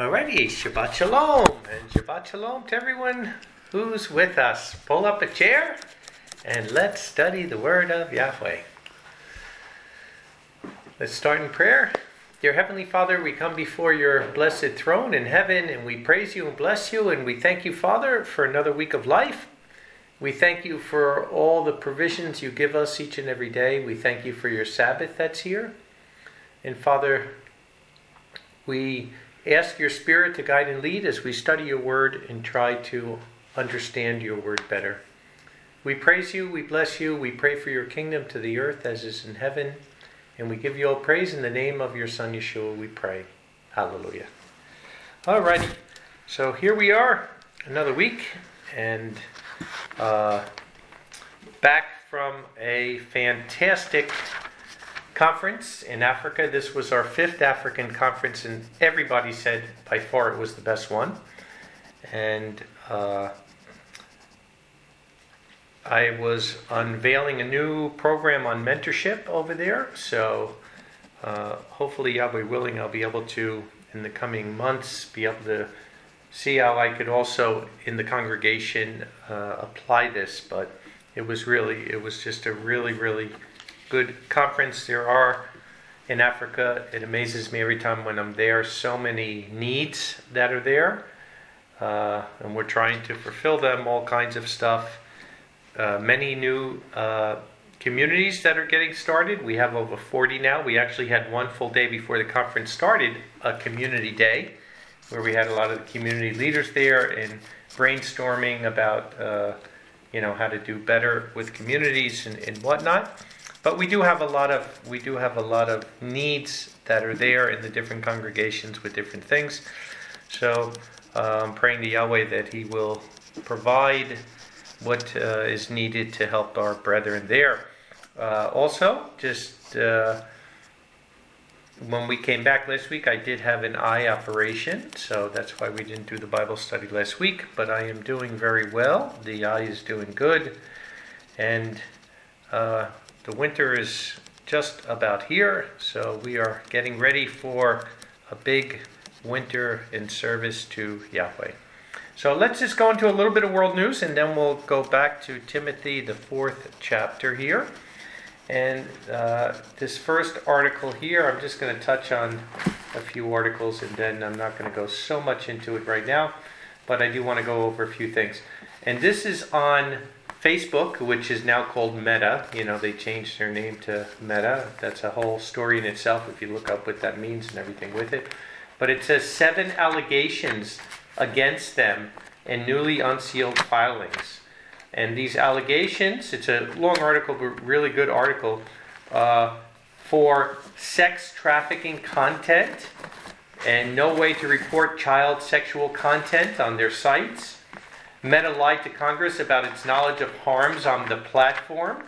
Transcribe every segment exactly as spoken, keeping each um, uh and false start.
Alrighty, Shabbat Shalom, and Shabbat Shalom to everyone who's with us. Pull up a chair, and let's study the Word of Yahweh. Let's start in prayer. Dear Heavenly Father, we come before your blessed throne in heaven, and we praise you and bless you, and we thank you, Father, for another week of life. We thank you for all the provisions you give us each and every day. We thank you for your Sabbath that's here. And Father, we ask your Spirit to guide and lead as we study your word and try to understand your word better. We praise you, we bless you, we pray for your kingdom to the earth as is in heaven, and we give you all praise in the name of your Son Yeshua, we pray. Hallelujah. Alrighty, so here we are, another week, and uh, back from a fantastic conference in Africa. This was our fifth African conference, and everybody said by far it was the best one. And uh, I was unveiling a new program on mentorship over there, so uh, hopefully, Yahweh willing, I'll be able to, in the coming months, be able to see how I could also, in the congregation, uh, apply this. But it was really, it was just a really, really good conference. There are, in Africa, it amazes me every time when I'm there, so many needs that are there, uh, and we're trying to fulfill them, all kinds of stuff. Uh, many new uh, communities that are getting started. We have over forty now. We actually had one full day before the conference started, a community day, where we had a lot of the community leaders there and brainstorming about uh, you know, how to do better with communities and, and whatnot. But we do have a lot of we do have a lot of needs that are there in the different congregations with different things. So uh, I'm praying to Yahweh that He will provide what uh, is needed to help our brethren there. Uh, also, just uh, when we came back last week, I did have an eye operation, so that's why we didn't do the Bible study last week. But I am doing very well. The eye is doing good, and uh, the winter is just about here, so we are getting ready for a big winter in service to Yahweh. So let's just go into a little bit of world news, and then we'll go back to Timothy, the fourth chapter here. And uh, this first article here, I'm just going to touch on a few articles, and then I'm not going to go so much into it right now, but I do want to go over a few things. And this is on Facebook, which is now called Meta. You know, they changed their name to Meta. That's a whole story in itself if you look up what that means and everything with it. But it says seven allegations against them in newly unsealed filings. And these allegations, it's a long article, but really good article, uh, for sex trafficking content and no way to report child sexual content on their sites. Meta lied to Congress about its knowledge of harms on the platform.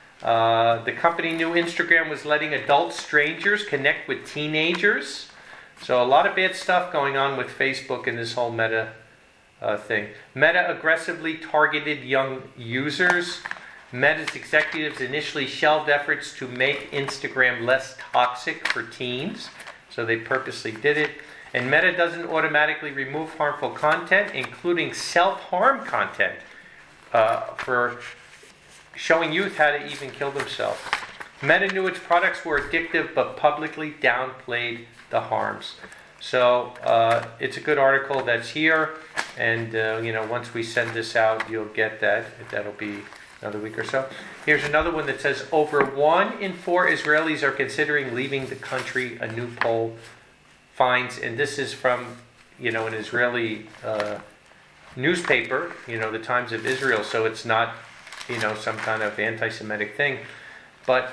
Uh, the company knew Instagram was letting adult strangers connect with teenagers. So a lot of bad stuff going on with Facebook and this whole Meta uh, thing. Meta aggressively targeted young users. Meta's executives initially shelved efforts to make Instagram less toxic for teens. So they purposely did it. And Meta doesn't automatically remove harmful content, including self-harm content, uh, for showing youth how to even kill themselves. Meta knew its products were addictive, but publicly downplayed the harms. So uh, it's a good article that's here, and uh, you know, once we send this out, you'll get that. That'll be another week or so. Here's another one that says over one in four Israelis are considering leaving the country. A new poll finds, and this is from, you know, an Israeli uh, newspaper, you know, the Times of Israel, so it's not, you know, some kind of anti-Semitic thing, but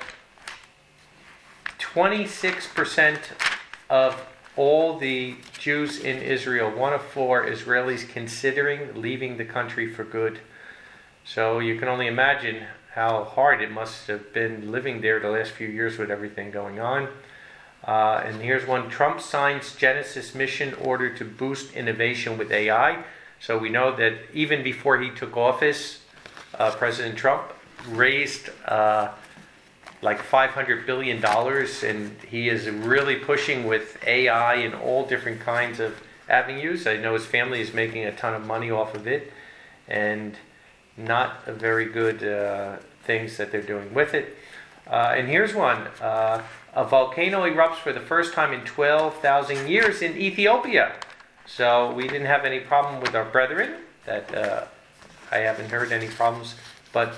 twenty-six percent of all the Jews in Israel, one of four Israelis considering leaving the country for good. So you can only imagine how hard it must have been living there the last few years with everything going on. Uh, and here's one. Trump signs Genesis mission order to boost innovation with A I. So we know that even before he took office, uh, President Trump raised uh, like five hundred billion dollars, and he is really pushing with A I and all different kinds of avenues. I know his family is making a ton of money off of it, and not a very good uh, things that they're doing with it. Uh, and here's one. Uh, a volcano erupts for the first time in twelve thousand years in Ethiopia. So we didn't have any problem with our brethren. That uh, I haven't heard any problems. But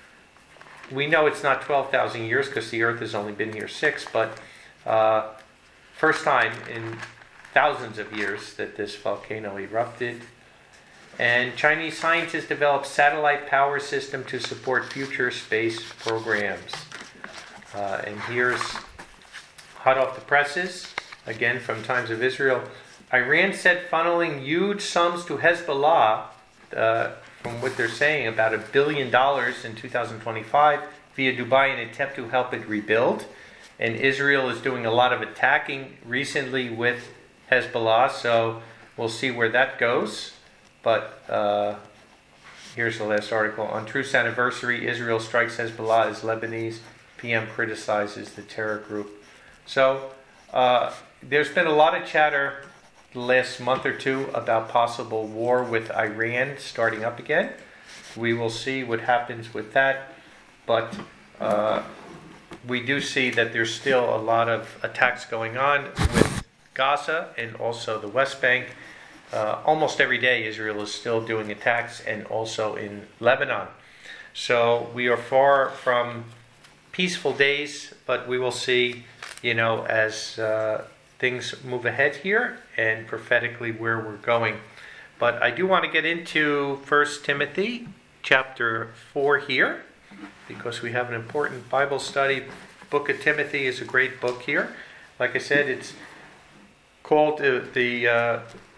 we know it's not twelve thousand years because the earth has only been here six. But uh, first time in thousands of years that this volcano erupted. And Chinese scientists developed satellite power system to support future space programs. Uh, and here's hot off the presses, again from Times of Israel. Iran said funneling huge sums to Hezbollah, uh, from what they're saying, about a billion dollars in two thousand twenty-five via Dubai in an attempt to help it rebuild. And Israel is doing a lot of attacking recently with Hezbollah, so we'll see where that goes. But uh, here's the last article. On Truth's anniversary, Israel strikes Hezbollah as Lebanese P M criticizes the terror group. So uh, there's been a lot of chatter the last month or two about possible war with Iran starting up again. We will see what happens with that. But uh, we do see that there's still a lot of attacks going on with Gaza and also the West Bank. Uh, almost every day Israel is still doing attacks, and also in Lebanon. So we are far from peaceful days, but we will see, you know, as uh, things move ahead here and prophetically where we're going. But I do want to get into First Timothy chapter four here, because we have an important Bible study. Book of Timothy is a great book here. Like I said, it's called uh, the uh,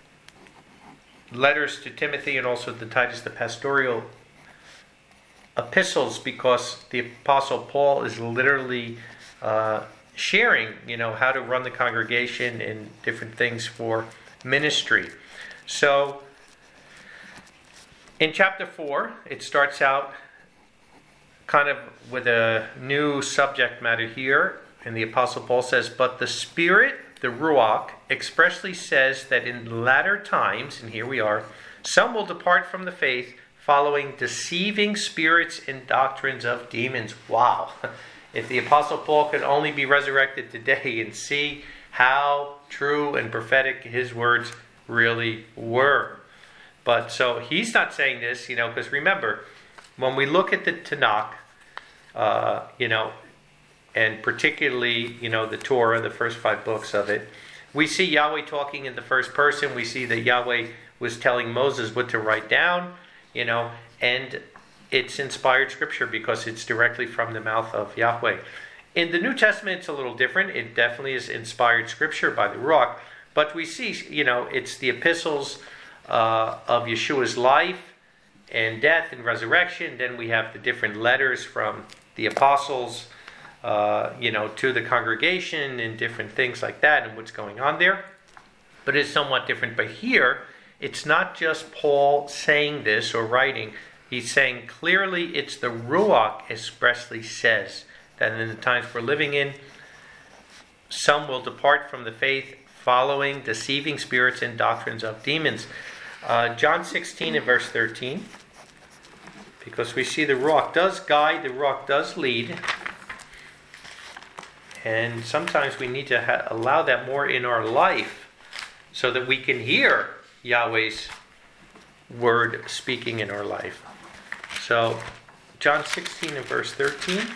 letters to Timothy and also the Titus, the pastoral epistles, because the Apostle Paul is literally uh, sharing, you know, how to run the congregation and different things for ministry. So in chapter four, it starts out kind of with a new subject matter here, and the Apostle Paul says, but the Spirit, the Ruach, expressly says that in latter times, and here we are, some will depart from the faith, following deceiving spirits and doctrines of demons. Wow. If the Apostle Paul could only be resurrected today and see how true and prophetic his words really were. But so he's not saying this, you know, because remember, when we look at the Tanakh, uh, you know, and particularly, you know, the Torah, the first five books of it, we see Yahweh talking in the first person. We see that Yahweh was telling Moses what to write down, you know, and it's inspired scripture because it's directly from the mouth of Yahweh. In the New Testament, it's a little different. It definitely is inspired scripture by the Ruach, but we see, you know, it's the epistles uh, of Yeshua's life and death and resurrection. Then we have the different letters from the apostles, Uh, you know, to the congregation and different things like that and what's going on there. But it's somewhat different. But here, it's not just Paul saying this or writing. He's saying clearly it's the Ruach expressly says that in the times we're living in, some will depart from the faith following deceiving spirits and doctrines of demons. Uh, John sixteen and verse thirteen, because we see the Ruach does guide, the Ruach does lead. And sometimes we need to ha- allow that more in our life so that we can hear Yahweh's word speaking in our life. So, John sixteen and verse thirteen,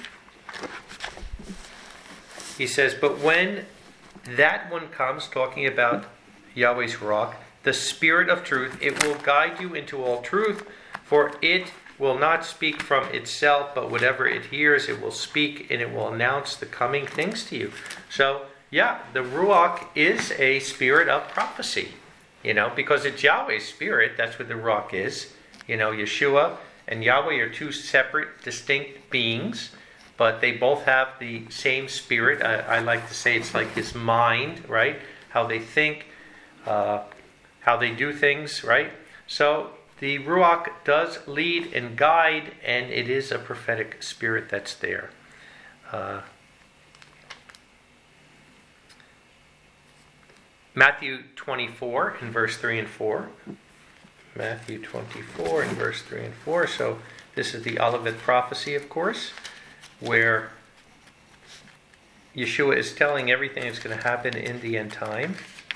he says, but when that one comes, talking about Yahweh's Ruach, the Spirit of truth, it will guide you into all truth, for it will not speak from itself, but whatever it hears, it will speak, and it will announce the coming things to you. So, yeah, the Ruach is a spirit of prophecy, you know, because it's Yahweh's spirit. That's what the Ruach is. You know, Yeshua and Yahweh are two separate, distinct beings, but they both have the same spirit. I, I like to say it's like his mind, right? How they think, uh, how they do things, right? So, the Ruach does lead and guide, and it is a prophetic spirit that's there. Uh, Matthew twenty-four in verse three and four. Matthew twenty-four in verse three and four. So this is the Olivet prophecy, of course, where Yeshua is telling everything that's going to happen in the end time.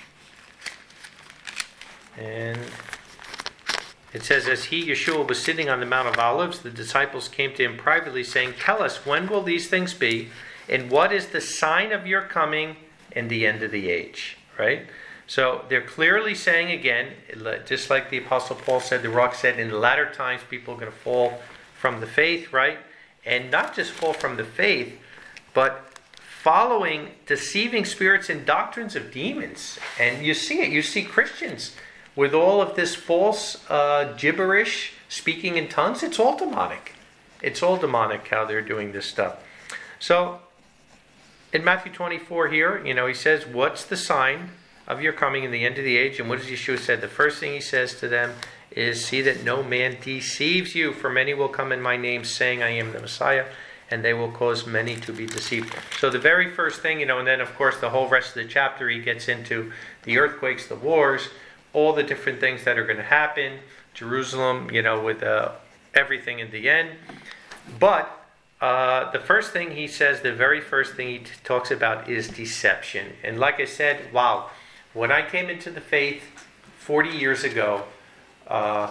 And it says, as he, Yeshua, was sitting on the Mount of Olives, the disciples came to him privately, saying, tell us, when will these things be? And what is the sign of your coming and the end of the age? Right? So they're clearly saying again, just like the Apostle Paul said, the rock said, in the latter times people are going to fall from the faith, right? And not just fall from the faith, but following deceiving spirits and doctrines of demons. And you see it. You see Christians with all of this false uh, gibberish, speaking in tongues. It's all demonic. It's all demonic how they're doing this stuff. So in Matthew twenty-four here, you know, he says, what's the sign of your coming in the end of the age? And what does Yeshua say? The first thing he says to them is, see that no man deceives you, for many will come in my name saying I am the Messiah, and they will cause many to be deceived. So the very first thing, you know, and then of course the whole rest of the chapter he gets into the earthquakes, the wars, all the different things that are going to happen, Jerusalem, you know, with uh, everything in the end. But uh, the first thing he says, the very first thing he t- talks about is deception. And like I said, wow, when I came into the faith forty years ago, uh,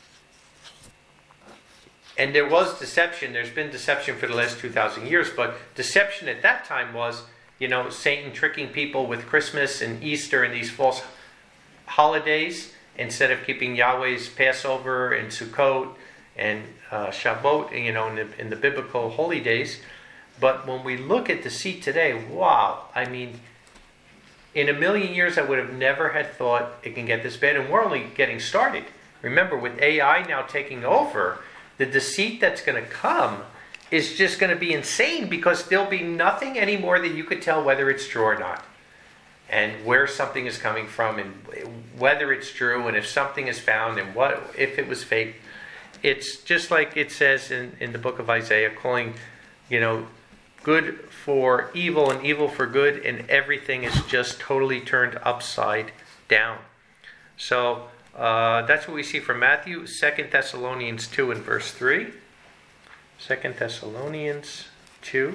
and there was deception, there's been deception for the last two thousand years, but deception at that time was, you know, Satan tricking people with Christmas and Easter and these false holidays instead of keeping Yahweh's Passover and Sukkot and uh, Shabbot, you know, in the, in the biblical holy days. But when we look at deceit today, wow, I mean, in a million years I would have never had thought it can get this bad, and we're only getting started. Remember, with A I now taking over, the deceit that's going to come is just going to be insane, because there'll be nothing anymore that you could tell whether it's true or not, and where something is coming from, and whether it's true, and if something is found, and what if it was fake. It's just like it says in, in the book of Isaiah, calling, you know, good for evil and evil for good, and everything is just totally turned upside down. So uh, that's what we see from Matthew. Second Thessalonians two in verse three. Second Thessalonians two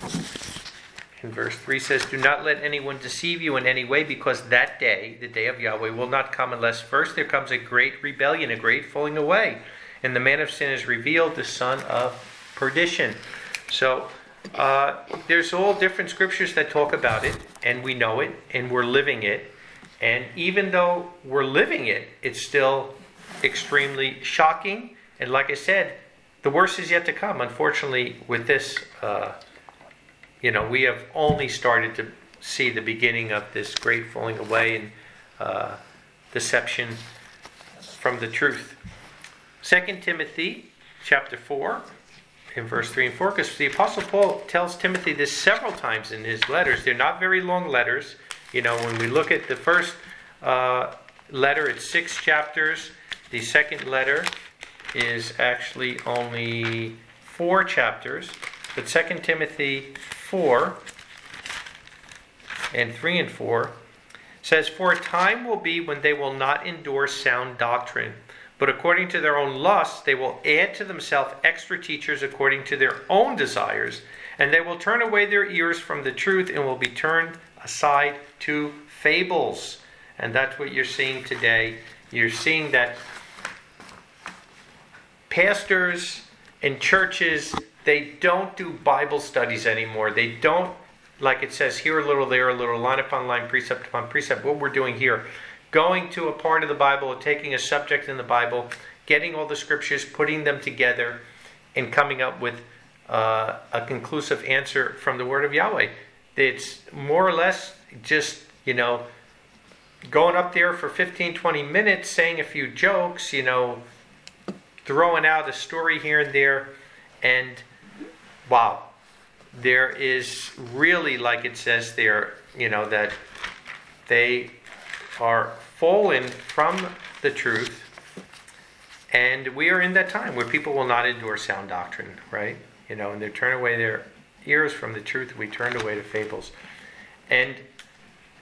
in verse three says, do not let anyone deceive you in any way, because that day, the day of Yahweh, will not come unless first there comes a great rebellion, a great falling away, and the man of sin is revealed, the son of perdition. So uh, there's all different scriptures that talk about it, and we know it, and we're living it. And even though we're living it, it's still extremely shocking. And like I said, the worst is yet to come. Unfortunately, with this, uh, you know, we have only started to see the beginning of this great falling away and uh, deception from the truth. Second Timothy chapter four in verse three and four, because the Apostle Paul tells Timothy this several times in his letters. They're not very long letters. You know, when we look at the first uh, letter, it's six chapters. The second letter is actually only four chapters. But Second Timothy four and three and four says, for a time will be when they will not endure sound doctrine, but according to their own lusts, they will add to themselves extra teachers according to their own desires, and they will turn away their ears from the truth and will be turned aside to fables. And that's what you're seeing today. You're seeing that pastors and churches, they don't do Bible studies anymore. They don't, like it says, here a little, there a little, line upon line, precept upon precept, what we're doing here. Going to a part of the Bible, taking a subject in the Bible, getting all the scriptures, putting them together, and coming up with uh, a conclusive answer from the Word of Yahweh. It's more or less just, you know, going up there for fifteen, twenty minutes, saying a few jokes, you know, throwing out a story here and there, and wow, there is really, like it says there, you know, that they are fallen from the truth, and we are in that time where people will not endure sound doctrine, right? You know, and they turn away their ears from the truth. We turn away to fables. And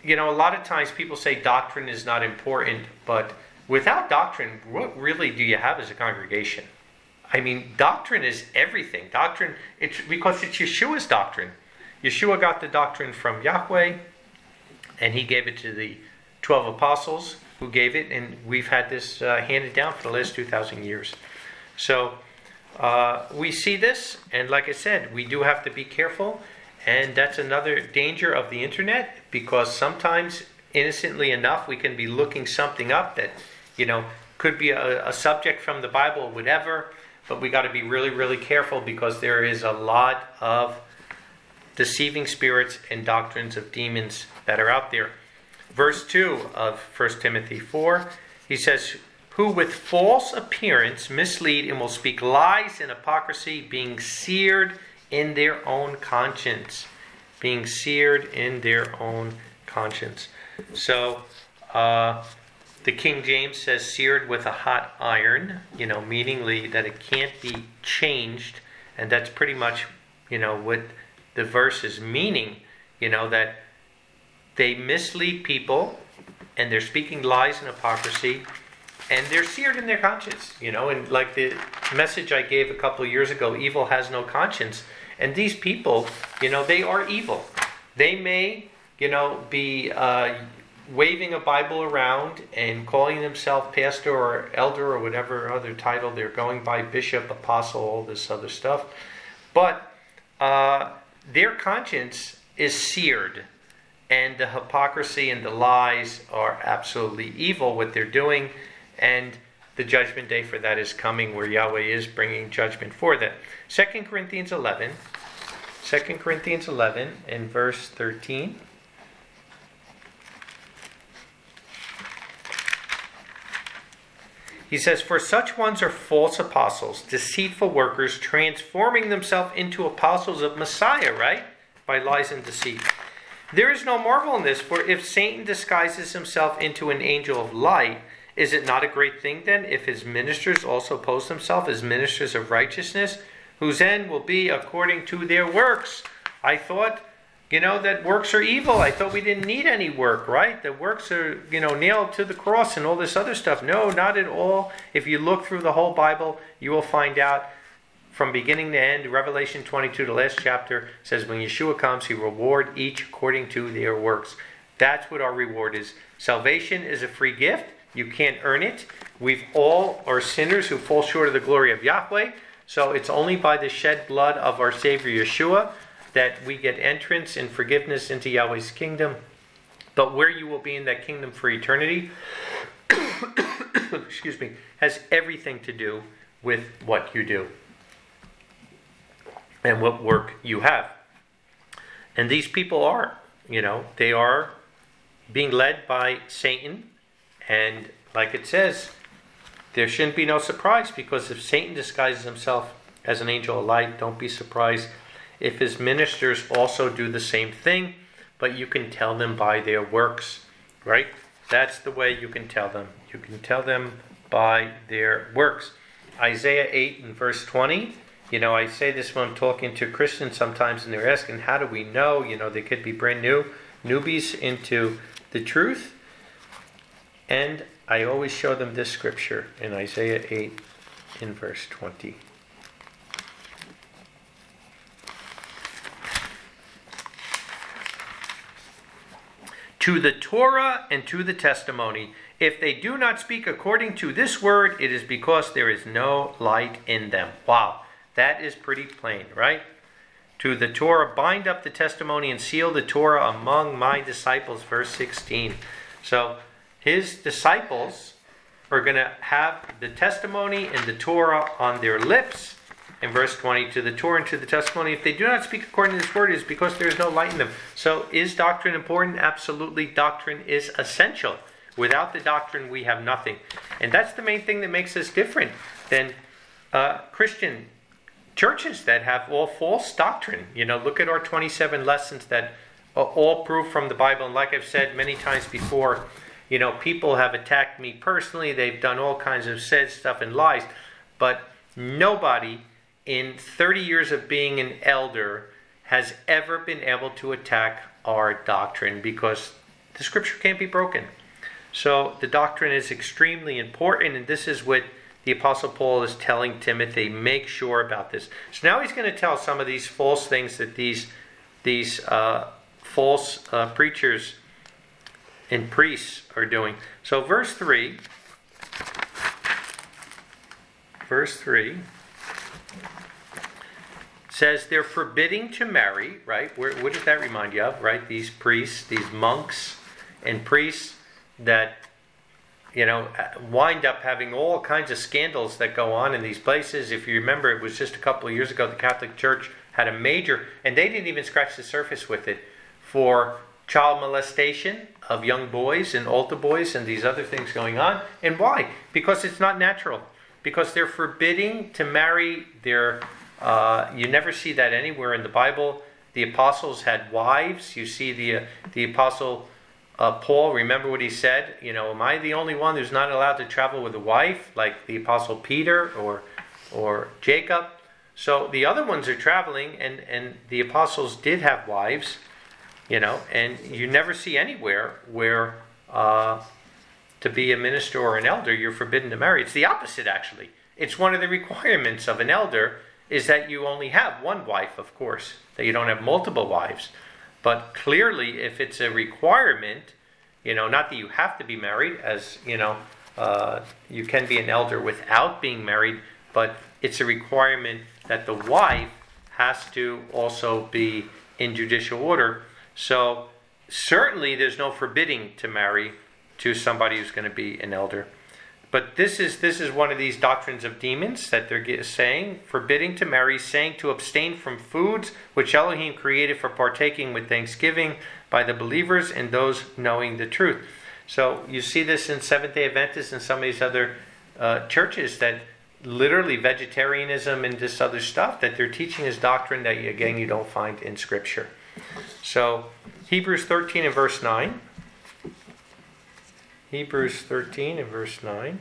you know, a lot of times people say doctrine is not important, but without doctrine, what really do you have as a congregation? I mean, doctrine is everything. Doctrine, it's because it's Yeshua's doctrine. Yeshua got the doctrine from Yahweh, and he gave it to the twelve apostles who gave it, and we've had this uh, handed down for the last two thousand years. So uh, we see this, and like I said, we do have to be careful, and that's another danger of the internet, because sometimes, innocently enough, we can be looking something up that, you know, could be a, a subject from the Bible or whatever, but we got to be really, really careful, because there is a lot of deceiving spirits and doctrines of demons that are out there. Verse two of First Timothy four, he says, who with false appearance mislead and will speak lies and hypocrisy, being seared in their own conscience. Being seared in their own conscience. So, uh, the King James says seared with a hot iron, you know, meaningly that it can't be changed. And that's pretty much, you know, what the verse is meaning, you know, that they mislead people and they're speaking lies and hypocrisy and they're seared in their conscience, you know, and like the message I gave a couple of years ago, evil has no conscience. And these people, you know, they are evil. They may, you know, be uh, waving a Bible around and calling themselves pastor or elder or whatever other title they're going by, bishop, apostle, all this other stuff. But uh, their conscience is seared. And the hypocrisy and the lies are absolutely evil, what they're doing. And the judgment day for that is coming, where Yahweh is bringing judgment for that. Second Corinthians eleven. Second Corinthians eleven and verse thirteen. He says, for such ones are false apostles, deceitful workers, transforming themselves into apostles of Messiah, right? By lies and deceit. There is no marvel in this, for if Satan disguises himself into an angel of light, is it not a great thing then if his ministers also pose themselves as ministers of righteousness, whose end will be according to their works? I thought, you know, that works are evil. I thought we didn't need any work, right? The works are, you know, nailed to the cross and all this other stuff. No, not at all. If you look through the whole Bible, you will find out from beginning to end, Revelation twenty-two, the last chapter, says when Yeshua comes, he will reward each according to their works. That's what our reward is. Salvation is a free gift. You can't earn it. We've all are sinners who fall short of the glory of Yahweh. So it's only by the shed blood of our Savior Yeshua that we get entrance and forgiveness into Yahweh's kingdom. But where you will be in that kingdom for eternity, excuse me, has everything to do with what you do and what work you have. And these people are, you know, they are being led by Satan. And like it says, there shouldn't be no surprise, because if Satan disguises himself as an angel of light, don't be surprised if his ministers also do the same thing. But you can tell them by their works, right? That's the way you can tell them. You can tell them by their works. Isaiah eight and verse twenty. You know, I say this when I'm talking to Christians sometimes, and they're asking, how do we know? You know, they could be brand new, newbies into the truth. And I always show them this scripture in Isaiah eight in verse twenty. To the Torah and to the testimony, if they do not speak according to this word, it is because there is no light in them. Wow, that is pretty plain, right? To the Torah, bind up the testimony and seal the Torah among my disciples, verse sixteen. So his disciples are going to have the testimony and the Torah on their lips. In verse twenty, to the Torah and to the testimony, if they do not speak according to this word, it is because there is no light in them. So is doctrine important? Absolutely. Doctrine is essential. Without the doctrine, we have nothing. And that's the main thing that makes us different than uh, Christian churches that have all false doctrine. You know, look at our twenty-seven lessons that are all prove from the Bible. And like I've said many times before, you know, people have attacked me personally. They've done all kinds of said stuff and lies. But nobody in thirty years of being an elder has ever been able to attack our doctrine, because The scripture can't be broken. So the doctrine is extremely important, and this is what the Apostle Paul is telling Timothy. Make sure about this. So now he's going to tell some of these false things that these, these uh, false uh, preachers and priests are doing. So verse three, verse three says they're forbidding to marry, right? Where, what does that remind you of, right? These priests, these monks and priests that, you know, wind up having all kinds of scandals that go on in these places. If you remember, it was just a couple of years ago, the Catholic Church had a major, and they didn't even scratch the surface with it, for child molestation of young boys and altar boys and these other things going on. And why? Because it's not natural. Because they're forbidding to marry their, uh, you never see that anywhere in the Bible. The apostles had wives. You see the, uh, the apostle uh, Paul, remember what he said? You know, am I the only one who's not allowed to travel with a wife, like the apostle Peter or, or Jacob? So the other ones are traveling, and, and the apostles did have wives. You know, and you never see anywhere where uh, to be a minister or an elder, you're forbidden to marry. It's the opposite, actually. It's one of the requirements of an elder is that you only have one wife, of course, that you don't have multiple wives. But clearly, if it's a requirement, you know, not that you have to be married, as, you know, uh, you can be an elder without being married, but it's a requirement that the wife has to also be in judicial order. So certainly there's no forbidding to marry to somebody who's going to be an elder. But this is this is one of these doctrines of demons that they're saying, forbidding to marry, saying to abstain from foods which Elohim created for partaking with thanksgiving by the believers and those knowing the truth. So you see this in Seventh-day Adventists and some of these other uh, churches, that literally vegetarianism and this other stuff that they're teaching is doctrine that, again, you don't find in Scripture. So, Hebrews thirteen and verse nine. Hebrews thirteen and verse nine.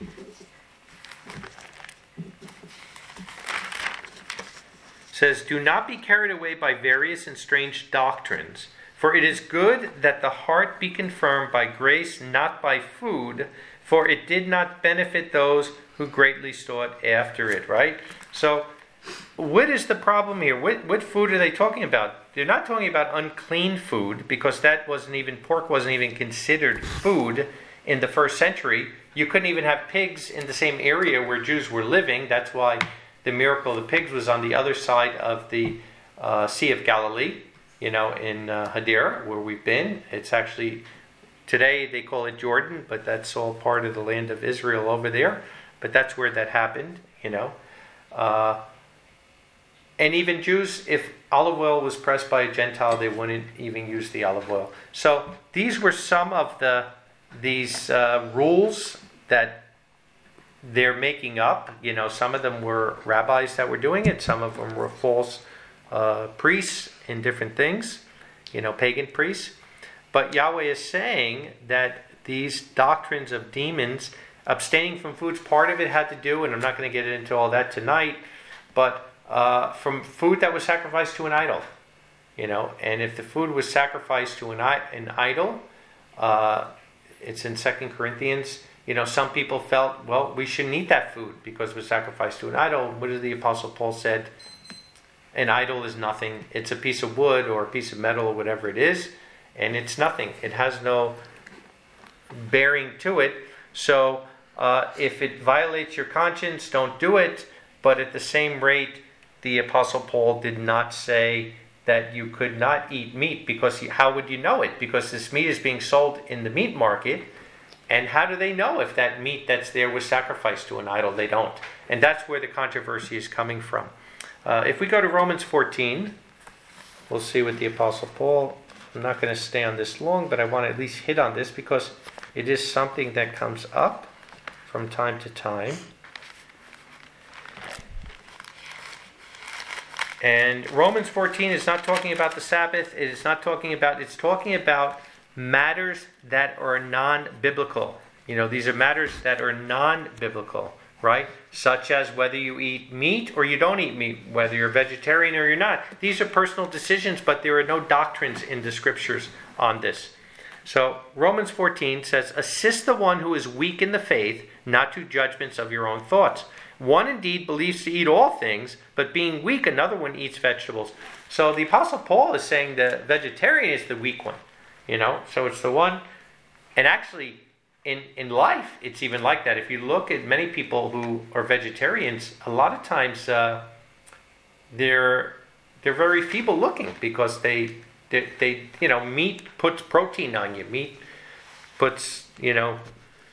Says, do not be carried away by various and strange doctrines, for it is good that the heart be confirmed by grace, not by food, for it did not benefit those who greatly sought after it, right? So, what is the problem here? What, what food are they talking about? They're not talking about unclean food, because that wasn't even, pork wasn't even considered food in the first century. You couldn't even have pigs in the same area where Jews were living. That's why the miracle of the pigs was on the other side of the uh, Sea of Galilee, you know, in uh, Hadera, where we've been. It's actually, today they call it Jordan, but that's all part of the land of Israel over there. But that's where that happened, you know. Uh, And even Jews, if olive oil was pressed by a Gentile, they wouldn't even use the olive oil. So these were some of the these uh, rules that they're making up. You know, some of them were rabbis that were doing it. Some of them were false uh, priests in different things, you know, pagan priests. But Yahweh is saying that these doctrines of demons, abstaining from foods, part of it had to do, and I'm not going to get into all that tonight, but Uh, from food that was sacrificed to an idol, you know, and if the food was sacrificed to an, an idol, uh, it's in Second Corinthians, you know, some people felt, well, we shouldn't eat that food because it was sacrificed to an idol. What did the Apostle Paul said? An idol is nothing. It's a piece of wood or a piece of metal or whatever it is, and it's nothing. It has no bearing to it. So uh, if it violates your conscience, don't do it. But at the same rate, the Apostle Paul did not say that you could not eat meat, because how would you know it? Because this meat is being sold in the meat market, and how do they know if that meat that's there was sacrificed to an idol? They don't. And that's where the controversy is coming from. Uh, if we go to Romans fourteen, we'll see what the Apostle Paul, I'm not going to stay on this long, but I want to at least hit on this because it is something that comes up from time to time. And Romans fourteen is not talking about the Sabbath. It is not talking about, it's talking about matters that are non-biblical. You know, these are matters that are non-biblical, right? Such as whether you eat meat or you don't eat meat, whether you're vegetarian or you're not. These are personal decisions, but there are no doctrines in the scriptures on this. So Romans fourteen says, assist the one who is weak in the faith, not to judgments of your own thoughts. One indeed believes to eat all things, but being weak, another one eats vegetables. So the Apostle Paul is saying the vegetarian is the weak one. You know, so it's the one, and actually in, in life, it's even like that. If you look at many people who are vegetarians, a lot of times uh, they're they're very feeble looking because they, they they you know, meat puts protein on you. Meat puts you know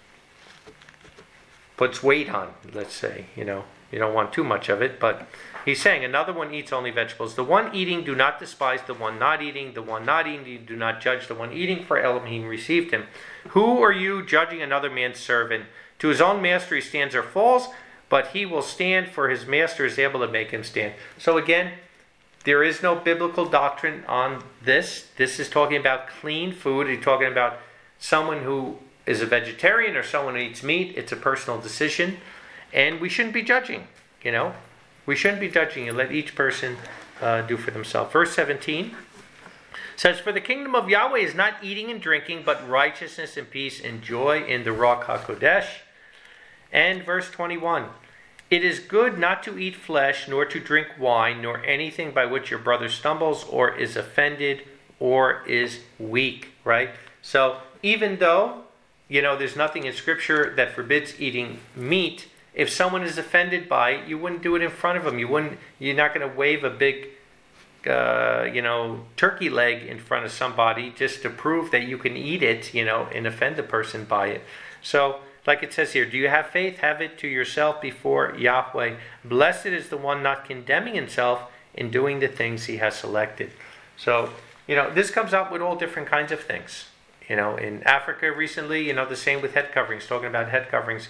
puts weight on. Let's say you know you don't want too much of it, but he's saying another one eats only vegetables. The one eating, do not despise the one not eating. The one not eating, do not judge the one eating, for Elohim received him. Who are you judging another man's servant? To his own master he stands or falls, but he will stand, for his master is able to make him stand. So again, there is no biblical doctrine on this. This is talking about clean food. He's talking about someone who is a vegetarian or someone who eats meat. It's a personal decision, and we shouldn't be judging, you know. We shouldn't be judging, and let each person uh, do for themselves. Verse seventeen says, for the kingdom of Yahweh is not eating and drinking, but righteousness and peace and joy in the Ruach HaKodesh. And verse twenty-one, it is good not to eat flesh, nor to drink wine, nor anything by which your brother stumbles, or is offended, or is weak, right? So even though, you know, there's nothing in Scripture that forbids eating meat, if someone is offended by it, you wouldn't do it in front of them. You wouldn't. You're not going to wave a big, uh, you know, turkey leg in front of somebody just to prove that you can eat it, you know, and offend the person by it. So, like it says here, do you have faith? Have it to yourself before Yahweh. Blessed is the one not condemning himself in doing the things he has selected. So, you know, this comes up with all different kinds of things. You know, in Africa recently, you know, the same with head coverings. Talking about head coverings.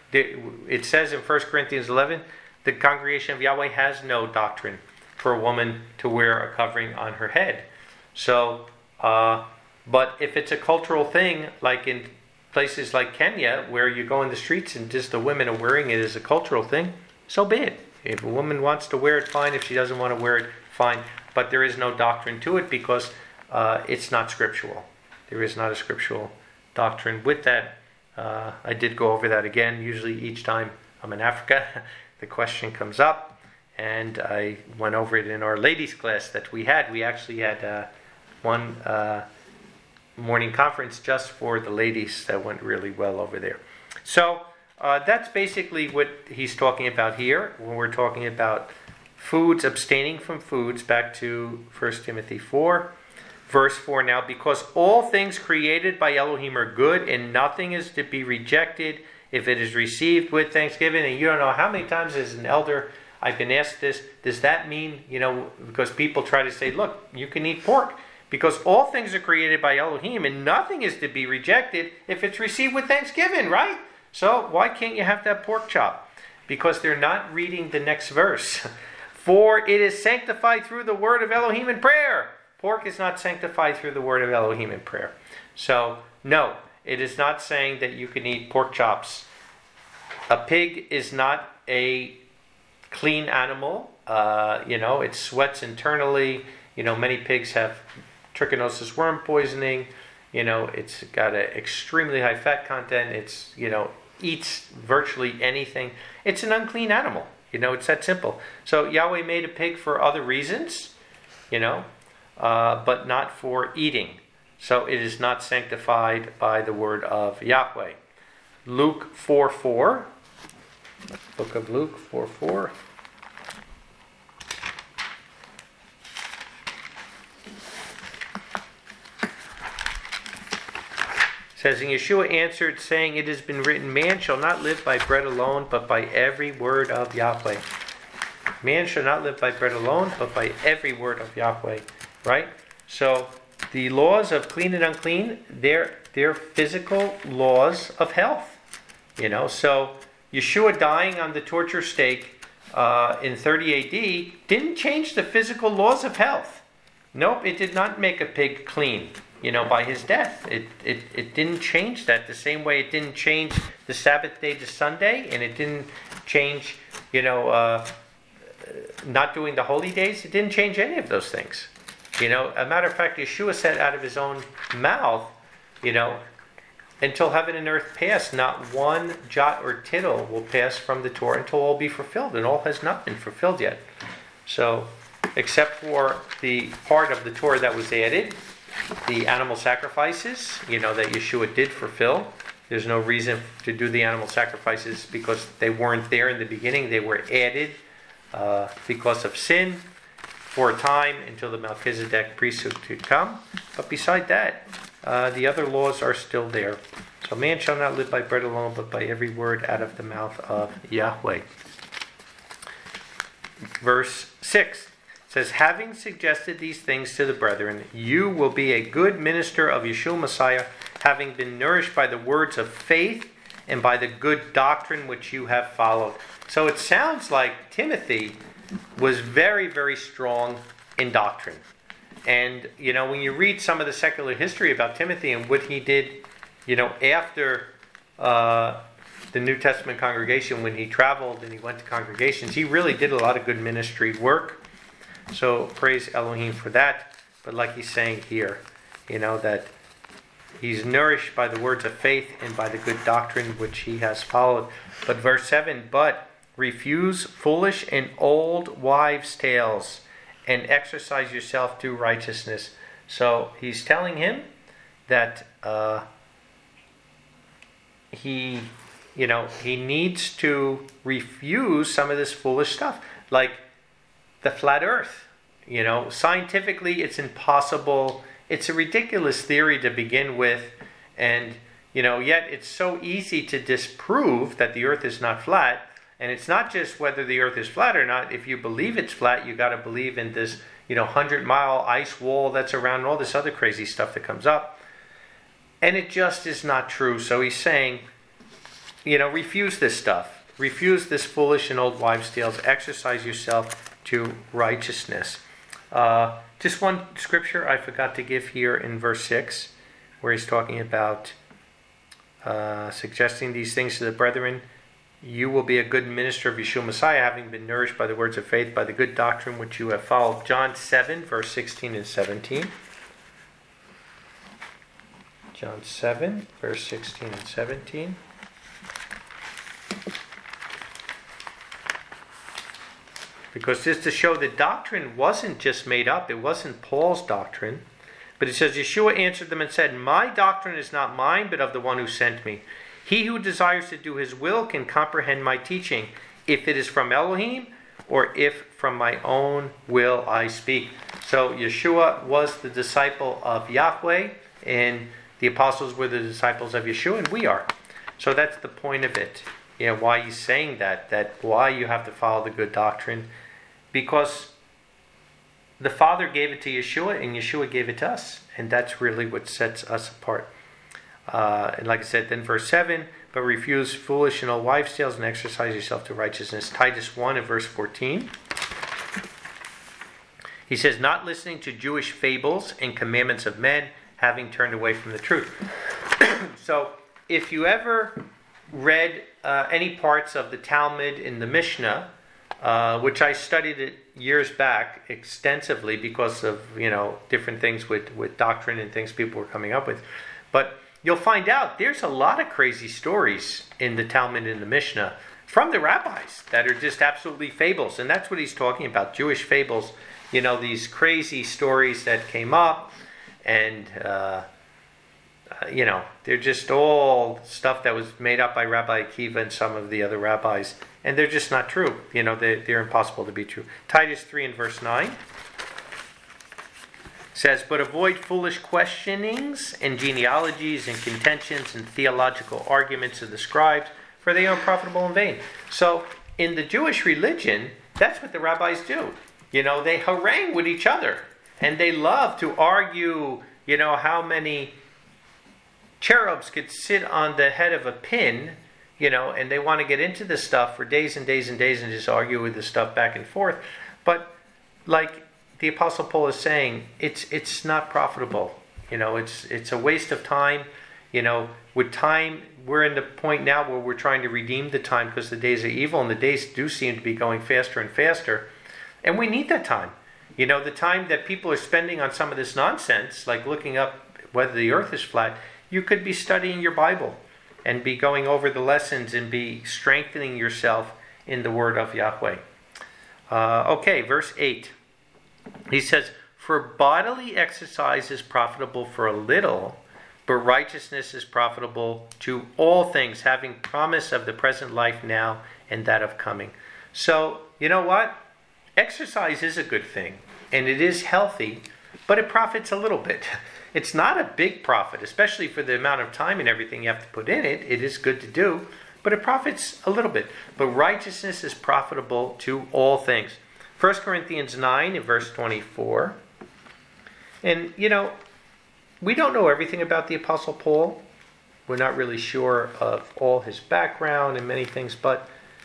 It says in First Corinthians eleven, the congregation of Yahweh has no doctrine for a woman to wear a covering on her head. So, uh, but if it's a cultural thing, like in places like Kenya, where you go in the streets and just the women are wearing it as a cultural thing, so be it. If a woman wants to wear it, fine. If she doesn't want to wear it, fine. But there is no doctrine to it because uh, it's not scriptural. There is not a scriptural doctrine with that. Uh, I did go over that again. Usually each time I'm in Africa, the question comes up, and I went over it in our ladies class that we had. We actually had uh, one uh, morning conference just for the ladies that went really well over there. So uh, that's basically what he's talking about here when we're talking about foods, abstaining from foods. Back to First Timothy four. Verse four now, because all things created by Elohim are good, and nothing is to be rejected if it is received with thanksgiving. And you don't know how many times as an elder I've been asked this. Does that mean, you know, because people try to say, look, you can eat pork. Because all things are created by Elohim, and nothing is to be rejected if it's received with thanksgiving, right? So why can't you have that pork chop? Because they're not reading the next verse. For it is sanctified through the word of Elohim in prayer. Pork is not sanctified through the word of Elohim in prayer. So, no, it is not saying that you can eat pork chops. A pig is not a clean animal. Uh, you know, it sweats internally. You know, many pigs have trichinosis worm poisoning. You know, it's got an extremely high fat content. It's, you know, eats virtually anything. It's an unclean animal. You know, it's that simple. So Yahweh made a pig for other reasons, you know, uh, but not for eating. So it is not sanctified by the word of Yahweh. Luke four four. Book of Luke four four. Says, and Yeshua answered, saying, it has been written, man shall not live by bread alone, but by every word of Yahweh. Man shall not live by bread alone, but by every word of Yahweh. Right? So the laws of clean and unclean, they're, they're physical laws of health. You know, so Yeshua dying on the torture stake uh, in thirty A D didn't change the physical laws of health. Nope, it did not make a pig clean. You know, by his death. It, it it didn't change that the same way it didn't change the Sabbath day to Sunday, and it didn't change, you know, uh, not doing the holy days. It didn't change any of those things. You know, a matter of fact, Yeshua said out of his own mouth you know, until heaven and earth pass, not one jot or tittle will pass from the Torah until all be fulfilled, and all has not been fulfilled yet. So, except for the part of the Torah that was added, the animal sacrifices, you know, that Yeshua did fulfill. There's no reason to do the animal sacrifices because they weren't there in the beginning. They were added uh, because of sin for a time until the Melchizedek priesthood could come. But beside that, uh, the other laws are still there. So man shall not live by bread alone, but by every word out of the mouth of Yahweh. Verse six says, having suggested these things to the brethren, you will be a good minister of Yeshua Messiah, having been nourished by the words of faith and by the good doctrine which you have followed. So it sounds like Timothy was very, very strong in doctrine. And, you know, when you read some of the secular history about Timothy and what he did, you know, after uh, the New Testament congregation, when he traveled and he went to congregations, he really did a lot of good ministry work. So praise Elohim for that. But like he's saying here, you know, that he's nourished by the words of faith and by the good doctrine which he has followed. But verse seven, but refuse foolish and old wives' tales, and exercise yourself to righteousness. So he's telling him that uh, he, you know, he needs to refuse some of this foolish stuff, like the flat earth. You know, scientifically, it's impossible. It's a ridiculous theory to begin with, and you know, yet it's so easy to disprove that the earth is not flat. And it's not just whether the earth is flat or not. If you believe it's flat, you got to believe in this, you know, hundred mile ice wall that's around and all this other crazy stuff that comes up. And it just is not true. So he's saying, you know, refuse this stuff. Refuse this foolish and old wives' tales. Exercise yourself to righteousness. Uh, just one scripture I forgot to give here in verse six, where he's talking about uh, suggesting these things to the brethren. You will be a good minister of Yeshua Messiah, having been nourished by the words of faith, by the good doctrine which you have followed. John seven, verse sixteen and seventeen. John seven, verse sixteen and seventeen. Because just to show that doctrine wasn't just made up, it wasn't Paul's doctrine. But it says, Yeshua answered them and said, my doctrine is not mine, but of the one who sent me. He who desires to do his will can comprehend my teaching, if it is from Elohim or if from my own will I speak. So Yeshua was the disciple of Yahweh, and the apostles were the disciples of Yeshua, and we are. So that's the point of it. You know, why he's saying that, that why you have to follow the good doctrine. Because the Father gave it to Yeshua, and Yeshua gave it to us. And that's really what sets us apart. Uh, and like I said, then verse seven, but refuse foolish and old wives' tales and exercise yourself to righteousness. Titus one and verse fourteen. He says, not listening to Jewish fables and commandments of men, having turned away from the truth. So, if you ever read uh, any parts of the Talmud in the Mishnah, uh, which I studied it years back extensively because of, you know, different things with, with doctrine and things people were coming up with. But you'll find out there's a lot of crazy stories in the Talmud and the Mishnah from the rabbis that are just absolutely fables. And that's what he's talking about, Jewish fables. You know, these crazy stories that came up. And, uh, uh, you know, they're just all stuff that was made up by Rabbi Akiva and some of the other rabbis. And they're just not true. You know, they, they're impossible to be true. Titus three and verse nine. Says, but avoid foolish questionings and genealogies and contentions and theological arguments of the scribes, for they are profitable in vain. So, in the Jewish religion, that's what the rabbis do. You know, they harangue with each other. And they love to argue, you know, how many cherubs could sit on the head of a pin, you know, and they want to get into this stuff for days and days and days and just argue with this stuff back and forth. But, like the Apostle Paul is saying, it's it's not profitable. You know, it's it's a waste of time. You know, with time, we're in the point now where we're trying to redeem the time because the days are evil, and the days do seem to be going faster and faster. And we need that time. You know, the time that people are spending on some of this nonsense, like looking up whether the earth is flat, you could be studying your Bible and be going over the lessons and be strengthening yourself in the word of Yahweh. Uh, okay, verse eight. He says, "For bodily exercise is profitable for a little, but righteousness is profitable to all things, having promise of the present life now and that of coming." So, you know what? Exercise is a good thing, and it is healthy, but it profits a little bit. It's not a big profit, especially for the amount of time and everything you have to put in it. It is good to do, but it profits a little bit. But righteousness is profitable to all things. First Corinthians nine in verse twenty-four. And, you know, we don't know everything about the Apostle Paul. We're not really sure of all his background and many things, but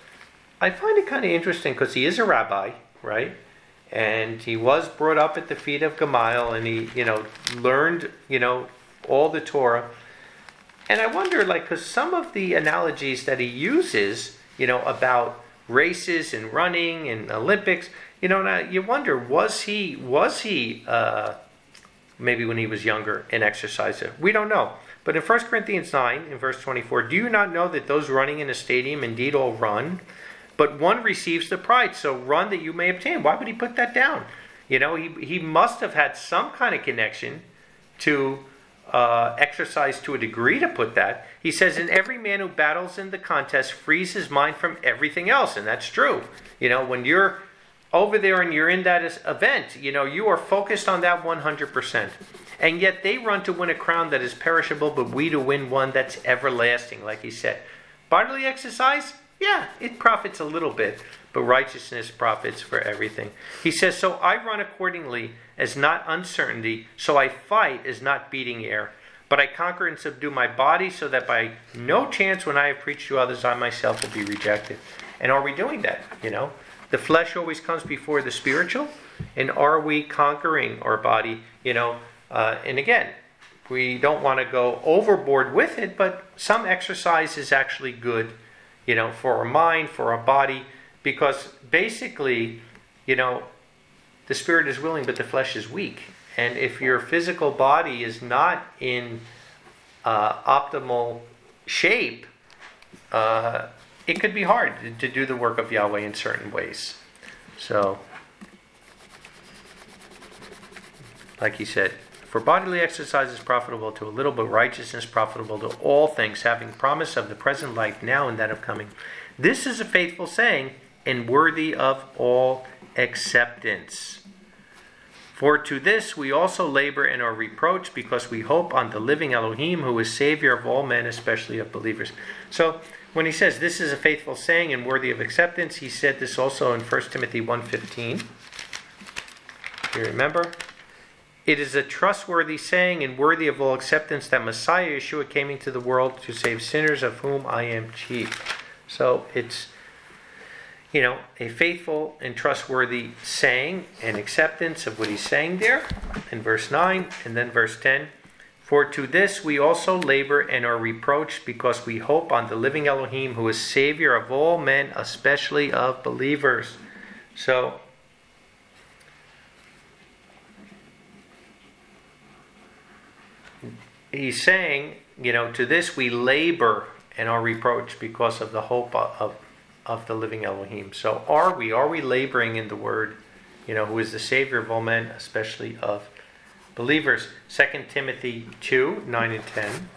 I find it kind of interesting because he is a rabbi, right? And he was brought up at the feet of Gamaliel, and he, you know, learned, you know, all the Torah. And I wonder, like, because some of the analogies that he uses, you know, about races and running and Olympics, you know, now you wonder, was he, was he, uh, maybe when he was younger, an exerciser? We don't know. But in First Corinthians nine, in verse twenty-four, "Do you not know that those running in a stadium indeed all run, but one receives the prize? So run that you may obtain." Why would he put that down? You know, he, he must have had some kind of connection to uh, exercise to a degree to put that. He says, "And every man who battles in the contest frees his mind from everything else." And that's true. You know, when you're over there and you're in that event, you know, you are focused on that one hundred percent. And yet they run to win a crown that is perishable, but we to win one that's everlasting, like he said. Bodily exercise, yeah, it profits a little bit, but righteousness profits for everything. He says, "So I run accordingly as not uncertainty, so I fight as not beating air. But I conquer and subdue my body, so that by no chance when I have preached to others, I myself will be rejected." And are we doing that? You know, the flesh always comes before the spiritual. And are we conquering our body? You know, uh, and again, we don't want to go overboard with it, but some exercise is actually good, you know, for our mind, for our body, because basically, you know, the spirit is willing, but the flesh is weak. And if your physical body is not in uh, optimal shape, uh, it could be hard to do the work of Yahweh in certain ways. So, like he said, "For bodily exercise is profitable to a little, but righteousness profitable to all things, having promise of the present life now and that of coming. This is a faithful saying, and worthy of all acceptance. For to this we also labor and are reproached, because we hope on the living Elohim, who is Savior of all men, especially of believers." So, when he says this is a faithful saying and worthy of acceptance, he said this also in First Timothy one fifteen. You remember? "It is a trustworthy saying and worthy of all acceptance that Messiah Yeshua came into the world to save sinners, of whom I am chief." So it's, you know, a faithful and trustworthy saying and acceptance of what he's saying there in verse nine. And then verse ten. "For to this we also labor and are reproached, because we hope on the living Elohim, who is Savior of all men, especially of believers." So, he's saying, you know, to this we labor and are reproached because of the hope of, of the living Elohim. So are we? Are we laboring in the word, you know, who is the Savior of all men, especially of believers? Second Timothy two, nine and ten.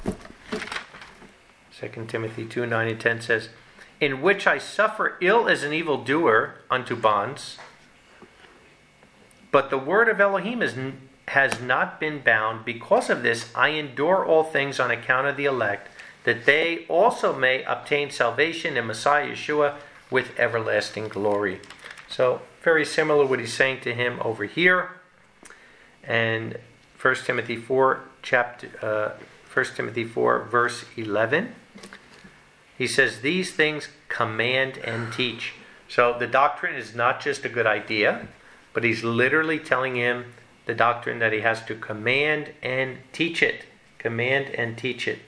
Second Timothy two, nine and ten says, "In which I suffer ill as an evildoer unto bonds, but the word of Elohim is has not been bound. Because of this, I endure all things on account of the elect, that they also may obtain salvation in Messiah Yeshua with everlasting glory." So, very similar what he's saying to him over here. And First Timothy four, chapter, uh, First Timothy four, verse eleven. He says, "These things command and teach." So the doctrine is not just a good idea, but he's literally telling him the doctrine that he has to command and teach it. Command and teach it.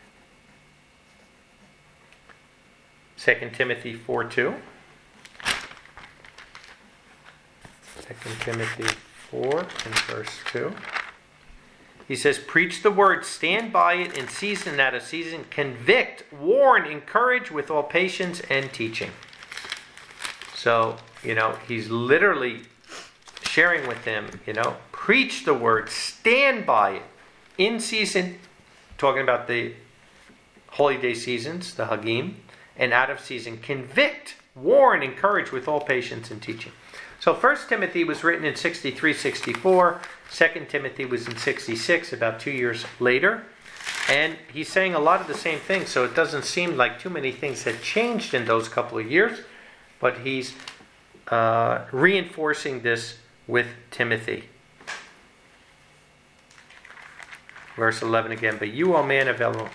Second Timothy four two. Second Timothy four and verse two. He says, preach the word, stand by it in season and out of season, convict, warn, encourage with all patience and teaching. So, you know, he's literally sharing with them, you know, preach the word, stand by it in season, talking about the holy day seasons, the Hagim, and out of season, convict, warn, encourage with all patience and teaching. So First Timothy was written in sixty-three sixty-four. Second Timothy was in sixty-six, about two years later. And he's saying a lot of the same things, so it doesn't seem like too many things had changed in those couple of years. But he's uh, reinforcing this with Timothy. Verse eleven again. But you, O man of Elohim...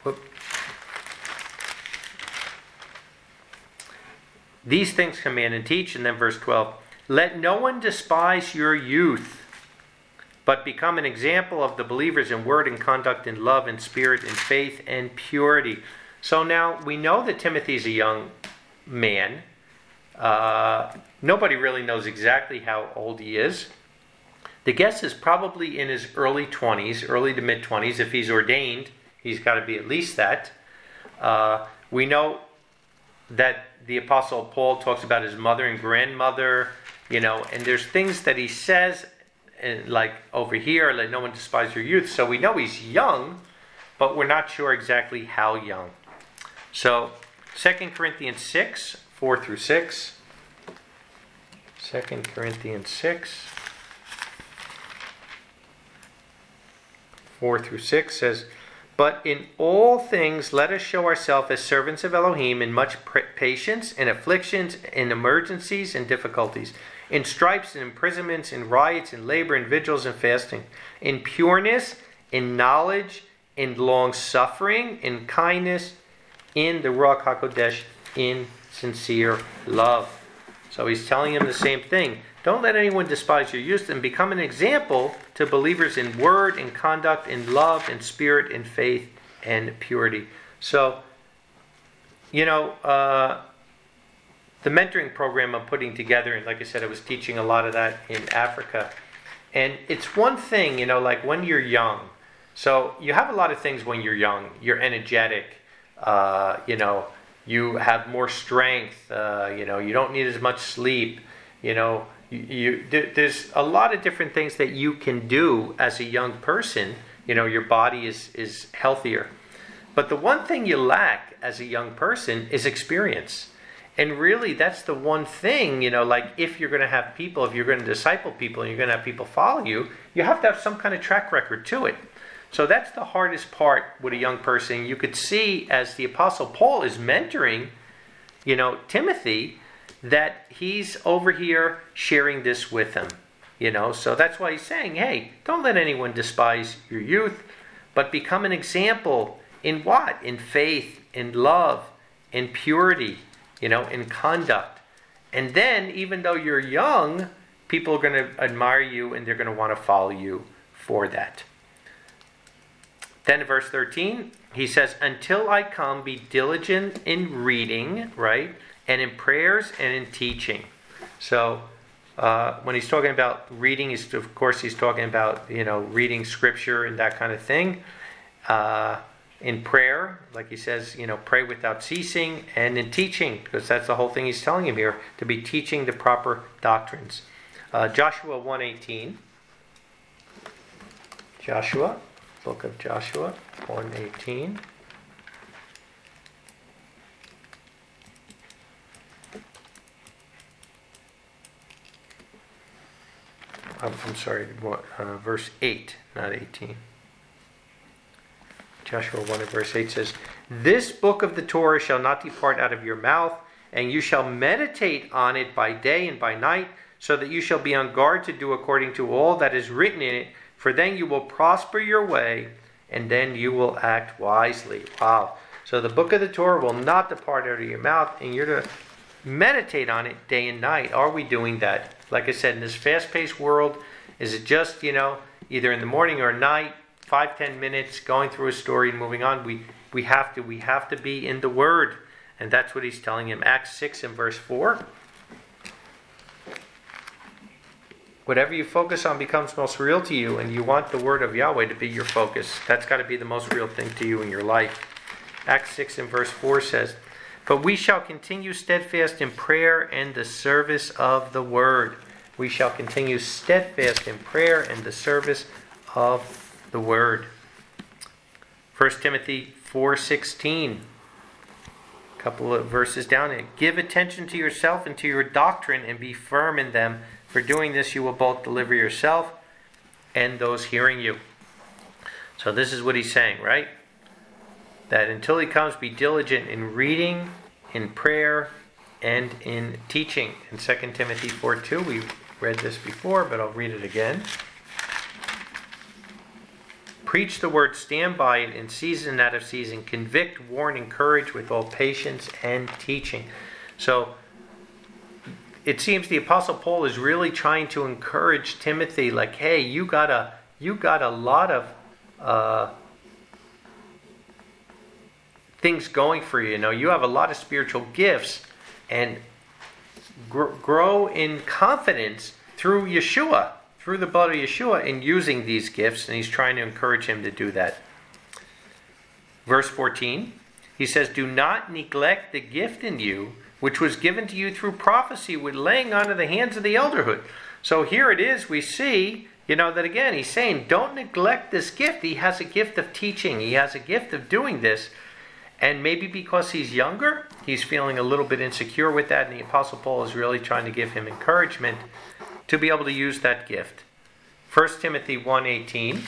These things command and teach. And then verse twelve. Let no one despise your youth, but become an example of the believers in word and conduct, in love and spirit, in faith and purity. So now we know that Timothy's a young man. Uh, nobody really knows exactly how old he is. The guess is probably in his early twenties, early to mid-twenties. If he's ordained, he's got to be at least that. Uh, we know that the Apostle Paul talks about his mother and grandmother, you know, and there's things that he says, and like over here, let no one despise your youth. So we know he's young, but we're not sure exactly how young. So Second Corinthians six, four through six. Second Corinthians six, four through six says, but in all things let us show ourselves as servants of Elohim in much patience, in afflictions, in emergencies, and difficulties, in stripes and imprisonments, in riots, in labor, in vigils, and fasting, in pureness, in knowledge, in long suffering, in kindness, in the Ruach HaKodesh, in sincere love. So he's telling him the same thing. Don't let anyone despise your youth, and become an example to believers in word, in conduct, in love, in spirit, in faith, and purity. So, you know, uh, the mentoring program I'm putting together, and like I said, I was teaching a lot of that in Africa. And it's one thing, you know, like when you're young. So you have a lot of things when you're young. You're energetic, uh, you know, you have more strength, uh, you know, you don't need as much sleep, you know. You, you, there's a lot of different things that you can do as a young person. You know, your body is, is healthier. But the one thing you lack as a young person is experience. And really, that's the one thing, you know, like if you're going to have people, if you're going to disciple people and you're going to have people follow you, you have to have some kind of track record to it. So that's the hardest part with a young person. You could see as the Apostle Paul is mentoring, you know, Timothy, that he's over here sharing this with him, you know. So that's why he's saying, hey, don't let anyone despise your youth, but become an example in what? In faith, in love, in purity, you know, in conduct. And then, even though you're young, people are going to admire you and they're going to want to follow you for that. Then in verse thirteen, he says, until I come, be diligent in reading, right? And in prayers and in teaching. So uh, when he's talking about reading, he's, of course he's talking about, you know, reading scripture and that kind of thing. Uh, in prayer, like he says, you know, pray without ceasing. And in teaching, because that's the whole thing he's telling him here, to be teaching the proper doctrines. Uh, Joshua one eighteen. Joshua, book of Joshua one eighteen. I'm, I'm sorry, what, uh, verse eight, not eighteen. Joshua one and verse eight says, this book of the Torah shall not depart out of your mouth, and you shall meditate on it by day and by night, so that you shall be on guard to do according to all that is written in it, for then you will prosper your way, and then you will act wisely. Wow. So the book of the Torah will not depart out of your mouth, and you're to meditate on it day and night. Are we doing that? Like I said, in this fast-paced world, is it just, you know, either in the morning or night, five, ten minutes, going through a story and moving on? We we have to we have to be in the Word, and that's what he's telling him. Acts six and verse four. Whatever you focus on becomes most real to you, and you want the word of Yahweh to be your focus. That's got to be the most real thing to you in your life. Acts six and verse four says, "But we shall continue steadfast in prayer and the service of the word." We shall continue steadfast in prayer and the service of the word. First Timothy four sixteen. A couple of verses down there. "Give attention to yourself and to your doctrine, and be firm in them. For doing this, you will both deliver yourself and those hearing you." So this is what he's saying, right? That until he comes, be diligent in reading, in prayer, and in teaching. In Second Timothy four two, we read this before, but I'll read it again. "Preach the word, stand by it in season and out of season. Convict, warn, encourage with all patience and teaching." So it seems the Apostle Paul is really trying to encourage Timothy, like, hey, you got a you got a lot of uh, things going for you. You know, you have a lot of spiritual gifts, and gr- grow in confidence through Yeshua, through the blood of Yeshua, in using these gifts. And he's trying to encourage him to do that. Verse fourteen, he says, "Do not neglect the gift in you, which was given to you through prophecy with laying on of the hands of the elderhood." So here it is, we see, you know, that again, he's saying, don't neglect this gift. He has a gift of teaching. He has a gift of doing this. And maybe because he's younger, he's feeling a little bit insecure with that. And the Apostle Paul is really trying to give him encouragement to be able to use that gift. First Timothy one eighteen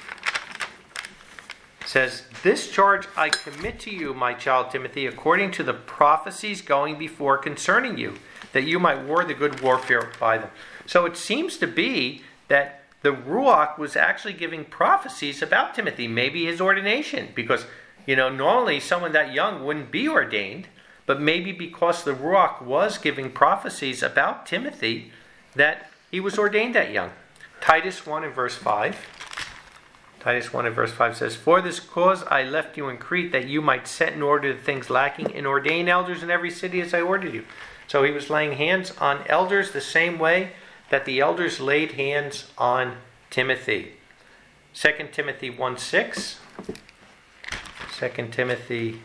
says, "This charge I commit to you, my child Timothy, according to the prophecies going before concerning you, that you might war the good warfare by them." So it seems to be that the Ruach was actually giving prophecies about Timothy, maybe his ordination, because, you know, normally someone that young wouldn't be ordained, but maybe because the Ruach was giving prophecies about Timothy, that he was ordained that young. Titus one and verse five. Titus one and verse five says, "For this cause I left you in Crete, that you might set in order the things lacking, and ordain elders in every city as I ordered you." So he was laying hands on elders the same way that the elders laid hands on Timothy. Second Timothy one six. Second Timothy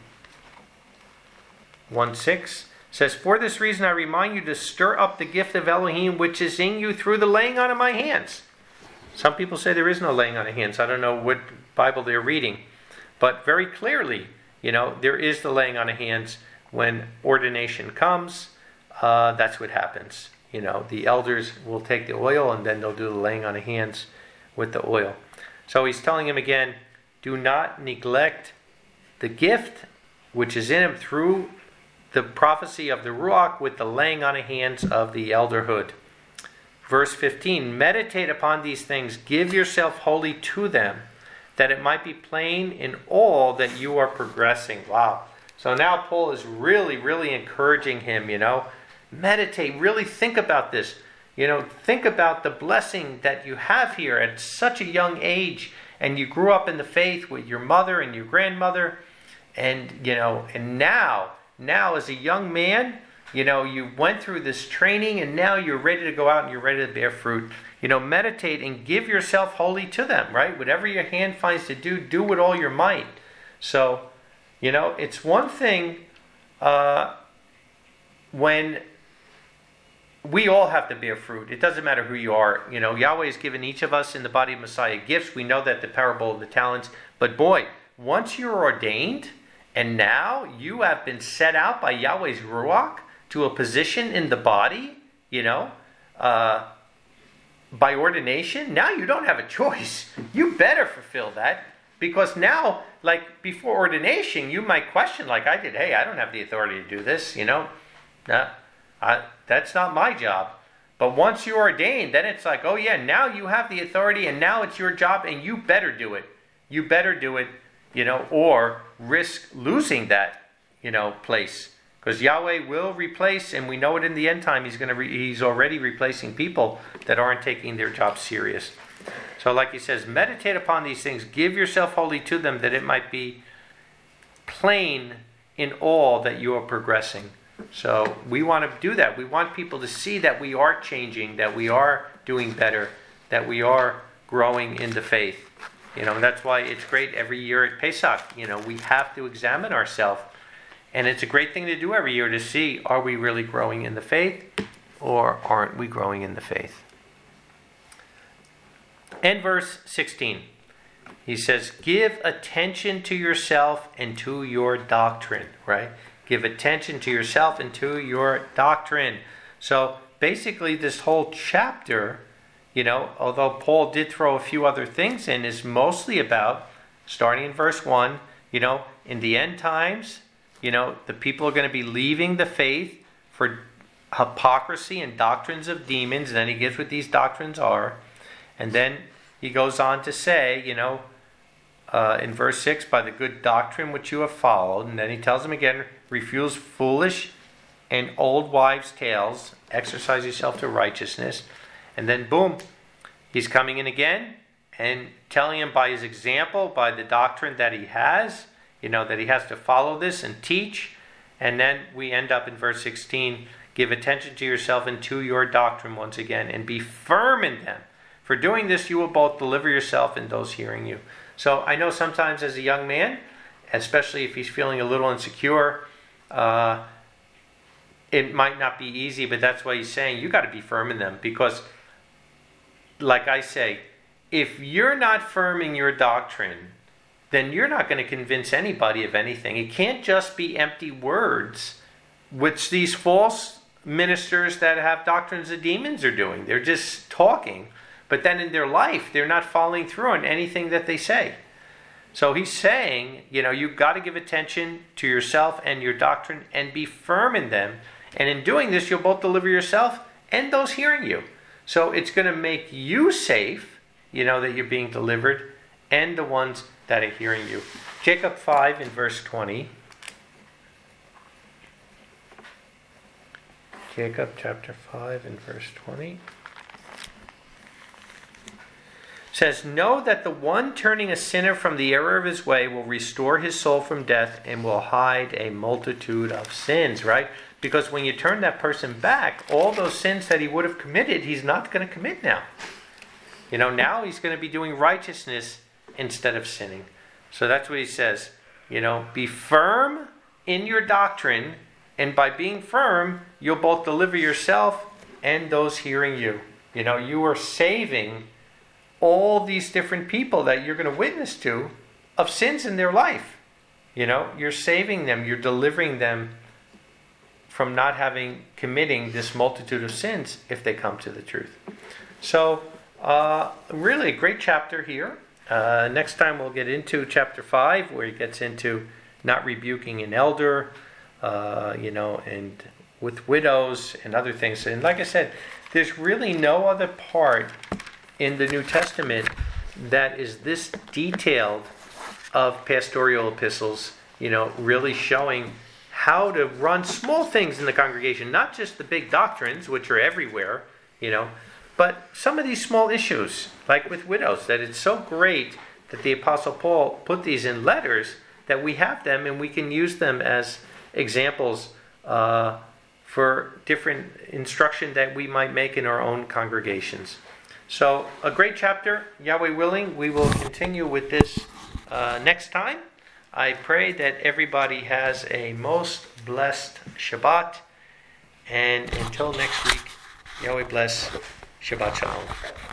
one six says, "For this reason I remind you to stir up the gift of Elohim which is in you through the laying on of my hands." Some people say there is no laying on of hands. I don't know what Bible they're reading. But very clearly, you know, there is the laying on of hands when ordination comes. Uh, that's what happens. You know, the elders will take the oil and then they'll do the laying on of hands with the oil. So he's telling him again, do not neglect the gift which is in him through the prophecy of the Ruach with the laying on of hands of the elderhood. Verse fifteen, "Meditate upon these things, give yourself wholly to them, that it might be plain in all that you are progressing." Wow. So now Paul is really, really encouraging him, you know. Meditate, really think about this. You know, think about the blessing that you have here at such a young age, and you grew up in the faith with your mother and your grandmother, and, you know, and now, now as a young man, you know, you went through this training and now you're ready to go out and you're ready to bear fruit. You know, meditate and give yourself wholly to them, right? Whatever your hand finds to do, do with all your might. So, you know, it's one thing uh, when we all have to bear fruit. It doesn't matter who you are. You know, Yahweh has given each of us in the body of Messiah gifts. We know that the parable of the talents. But boy, once you're ordained and now you have been set out by Yahweh's Ruach to a position in the body, you know, uh, by ordination, now you don't have a choice. You better fulfill that, because now, like before ordination, you might question, like I did, hey, I don't have the authority to do this, you know. No, I, that's not my job. But once you're ordained, then it's like, oh yeah, now you have the authority and now it's your job and you better do it. You better do it, you know, or risk losing that, you know, place. Because Yahweh will replace, and we know it in the end time, he's going to re- he's already replacing people that aren't taking their job serious. So like he says, meditate upon these things, give yourself wholly to them, that it might be plain in all that you are progressing. So we want to do that. We want people to see that we are changing, that we are doing better, that we are growing in the faith. You know, that's why it's great every year at Pesach. You know, we have to examine ourselves. And it's a great thing to do every year to see, are we really growing in the faith or aren't we growing in the faith? And verse sixteen, he says, give attention to yourself and to your doctrine, right? Give attention to yourself and to your doctrine. So basically this whole chapter, you know, although Paul did throw a few other things in, is mostly about, starting in verse one, you know, in the end times, you know, the people are going to be leaving the faith for hypocrisy and doctrines of demons. And then he gives what these doctrines are. And then he goes on to say, you know, uh, in verse six, by the good doctrine which you have followed. And then he tells them again, refuse foolish and old wives' tales. Exercise yourself to righteousness. And then boom, he's coming in again and telling him by his example, by the doctrine that he has, you know, that he has to follow this and teach. And then we end up in verse sixteen, give attention to yourself and to your doctrine once again, and be firm in them. For doing this, you will both deliver yourself and those hearing you. So I know sometimes as a young man, especially if he's feeling a little insecure, uh, it might not be easy, but that's why he's saying you got to be firm in them. Because, like I say, if you're not firm in your doctrine, then you're not going to convince anybody of anything. It can't just be empty words, which these false ministers that have doctrines of demons are doing. They're just talking, but then in their life, they're not following through on anything that they say. So he's saying, you know, you've got to give attention to yourself and your doctrine and be firm in them. And in doing this, you'll both deliver yourself and those hearing you. So it's going to make you safe, you know, that you're being delivered, and the ones that are hearing you. Jacob five in verse twenty. Jacob chapter five in verse twenty. Says, know that the one turning a sinner from the error of his way will restore his soul from death and will hide a multitude of sins, right? Because when you turn that person back, all those sins that he would have committed, he's not going to commit now. You know, now he's going to be doing righteousness instead of sinning. So that's what he says. You know, be firm in your doctrine, and by being firm, you'll both deliver yourself and those hearing you. You know, you are saving all these different people that you're going to witness to of sins in their life. You know, you're saving them, you're delivering them from not having, committing this multitude of sins if they come to the truth. So, uh, really a great chapter here. Uh, next time we'll get into chapter five, where he gets into not rebuking an elder, uh, you know, and with widows and other things. And like I said, there's really no other part in the New Testament that is this detailed of pastoral epistles, you know, really showing how to run small things in the congregation, not just the big doctrines, which are everywhere, you know, but some of these small issues, like with widows, that it's so great that the Apostle Paul put these in letters, that we have them and we can use them as examples uh, for different instruction that we might make in our own congregations. So, a great chapter. Yahweh willing, we will continue with this uh, next time. I pray that everybody has a most blessed Shabbat. And until next week, Yahweh bless. Shabbat Shalom.